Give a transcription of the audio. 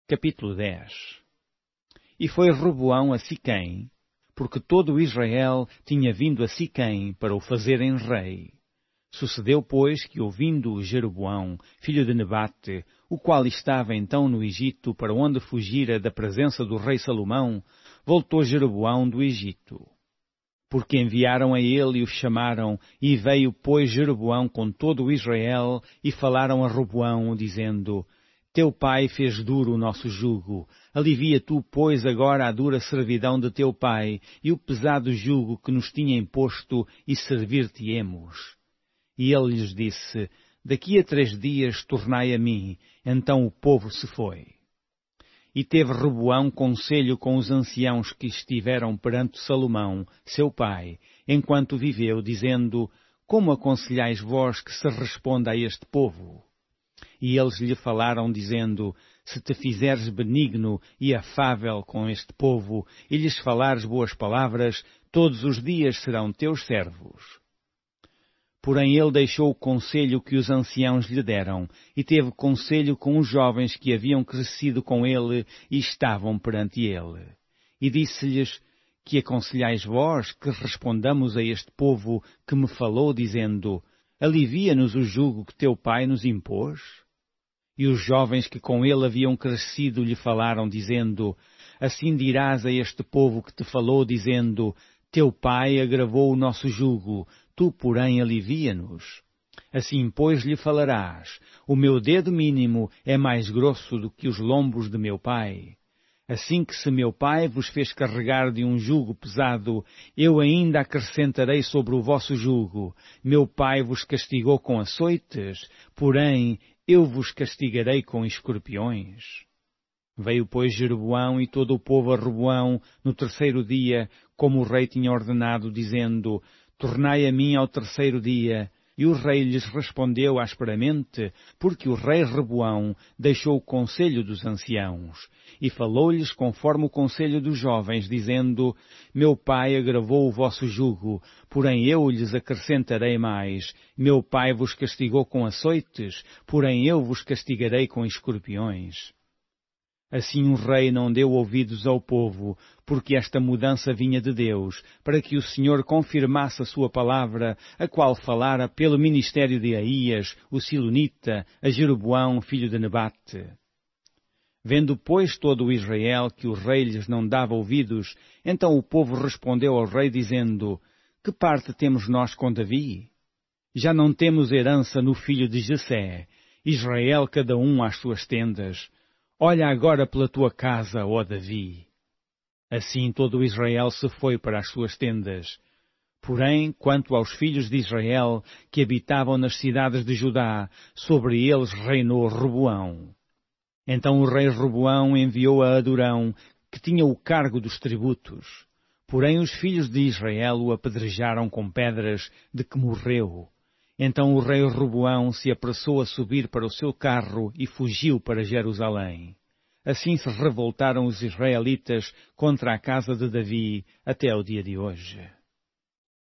Capítulo 10. E foi Roboão a Siquém, porque todo Israel tinha vindo a Siquém para o fazerem rei. Sucedeu, pois, que ouvindo Jeroboão, filho de Nebate, o qual estava então no Egito, para onde fugira da presença do rei Salomão, voltou Jeroboão do Egito. Porque enviaram a ele e o chamaram, e veio, pois, Jeroboão com todo o Israel, e falaram a Roboão, dizendo: Teu pai fez duro o nosso jugo. Alivia tu, pois, agora a dura servidão de teu pai, e o pesado jugo que nos tinha imposto, e servir-te-emos. E ele lhes disse: Daqui a 3 dias tornai a mim. Então o povo se foi. E teve Roboão conselho com os anciãos que estiveram perante Salomão, seu pai, enquanto viveu, dizendo: Como aconselhais vós que se responda a este povo? E eles lhe falaram, dizendo: Se te fizeres benigno e afável com este povo, e lhes falares boas palavras, todos os dias serão teus servos. Porém ele deixou o conselho que os anciãos lhe deram, e teve conselho com os jovens que haviam crescido com ele e estavam perante ele. E disse-lhes: Que aconselhais vós que respondamos a este povo que me falou, dizendo: Alivia-nos o jugo que teu pai nos impôs? E os jovens que com ele haviam crescido lhe falaram, dizendo: Assim dirás a este povo que te falou, dizendo: Teu pai agravou o nosso jugo, tu, porém, alivia-nos. Assim, pois, lhe falarás: O meu dedo mínimo é mais grosso do que os lombos de meu pai. Assim que se meu pai vos fez carregar de um jugo pesado, eu ainda acrescentarei sobre o vosso jugo. Meu pai vos castigou com açoites, porém eu vos castigarei com escorpiões. Veio, pois, Jeroboão e todo o povo a Roboão no 3º dia, como o rei tinha ordenado, dizendo: Tornai a mim ao 3º dia. E o rei lhes respondeu asperamente, porque o rei Roboão deixou o conselho dos anciãos, e falou-lhes conforme o conselho dos jovens, dizendo: Meu pai agravou o vosso jugo, porém eu lhes acrescentarei mais. Meu pai vos castigou com açoites, porém eu vos castigarei com escorpiões. Assim o rei não deu ouvidos ao povo, porque esta mudança vinha de Deus, para que o Senhor confirmasse a sua palavra, a qual falara pelo ministério de Aías, o Silonita, a Jeroboão, filho de Nebate. Vendo, pois, todo o Israel que o rei lhes não dava ouvidos, então o povo respondeu ao rei, dizendo: Que parte temos nós com Davi? Já não temos herança no filho de Jessé, Israel cada um às suas tendas. Olha agora pela tua casa, ó Davi. Assim todo o Israel se foi para as suas tendas. Porém, quanto aos filhos de Israel, que habitavam nas cidades de Judá, sobre eles reinou Roboão. Então o rei Roboão enviou a Adorão, que tinha o cargo dos tributos. Porém os filhos de Israel o apedrejaram com pedras, de que morreu. Então o rei Roboão se apressou a subir para o seu carro e fugiu para Jerusalém. Assim se revoltaram os israelitas contra a casa de Davi até o dia de hoje.